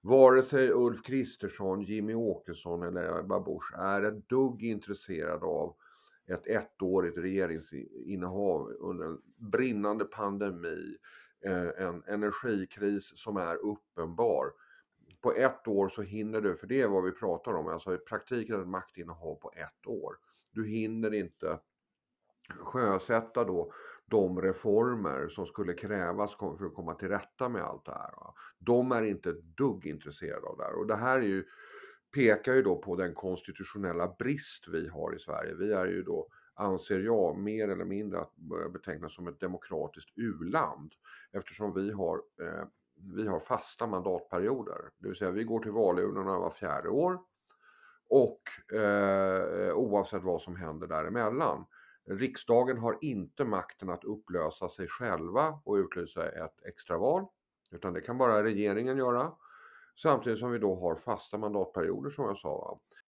vare sig Ulf Kristersson, Jimmy Åkesson eller Ebba Busch är ett dugg intresserad av ett ettårigt regeringsinnehav under en brinnande pandemi, en energikris som är uppenbar. På ett år så hinner du, för det är vad vi pratar om, alltså i praktiken ett maktinnehav på ett år. Du hinner inte sjösätta då de reformer som skulle krävas för att komma till rätta med allt det här. De är inte ett dugg intresserade av det här. Och det här är ju, pekar ju då på den konstitutionella brist vi har i Sverige. Vi är ju då, anser jag, mer eller mindre att börja betecknas som ett demokratiskt u-land. Eftersom vi har fasta mandatperioder. Det vill säga vi går till valurnorna var 4:e år. Och oavsett vad som händer däremellan. Riksdagen har inte makten att upplösa sig själva och utlysa ett extraval. Utan det kan bara regeringen göra. Samtidigt som vi då har fasta mandatperioder som jag sa.